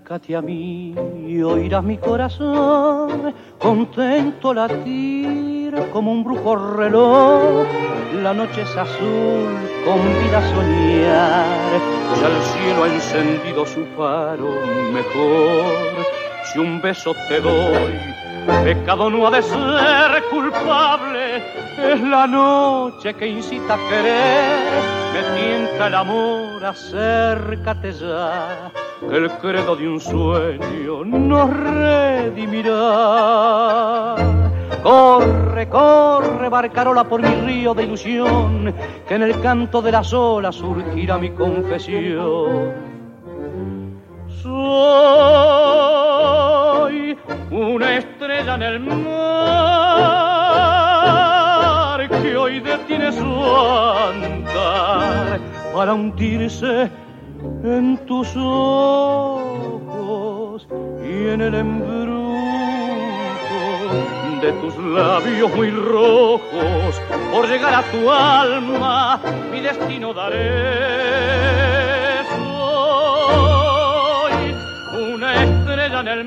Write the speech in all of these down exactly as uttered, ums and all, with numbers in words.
Acércate a mí y oirás mi corazón contento latir como un brujo reloj. La noche es azul, convida a soñar, ya el cielo ha encendido su faro mejor. Si un beso te doy, pecado no ha de ser culpable. Es la noche que incita a querer, me tienta el amor, acércate ya, que el credo de un sueño nos redimirá. Corre, corre, barcarola por mi río de ilusión, que en el canto de las olas surgirá mi confesión. Soy una estrella en el mar que hoy detiene su andar para hundirse en tus ojos y en el embrujo de tus labios muy rojos. Por llegar a tu alma mi destino daré. Soy una estrella en el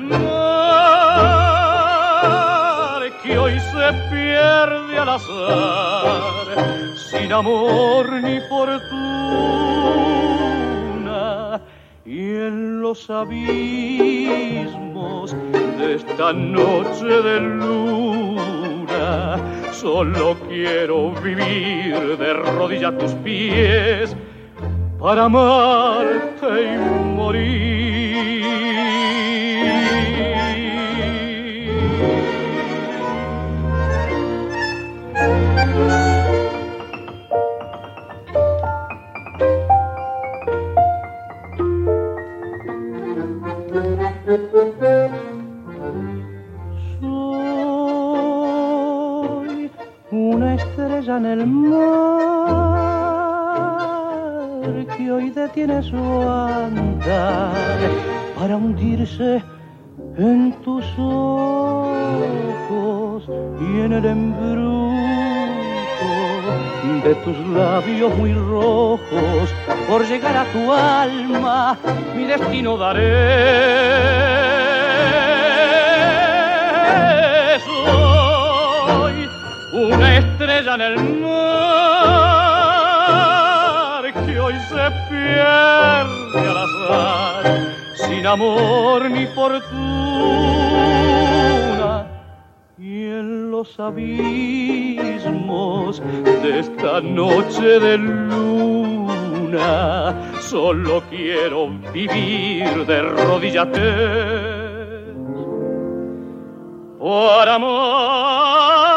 mar que hoy se pierde al azar, sin amor ni fortuna, y en los abismos de esta noche de luna solo quiero vivir de rodillas a tus pies para amarte y morir. Soy una estrella en el mar que hoy detiene su andar para hundirse en tus ojos y en el embrujo de tus labios muy rojos. Por llegar a tu alma mi destino daré. Soy una estrella en el mar que hoy se pierde al azar, sin amor ni fortuna, y en los abismos de esta noche de luna solo quiero vivir de rodillas para amar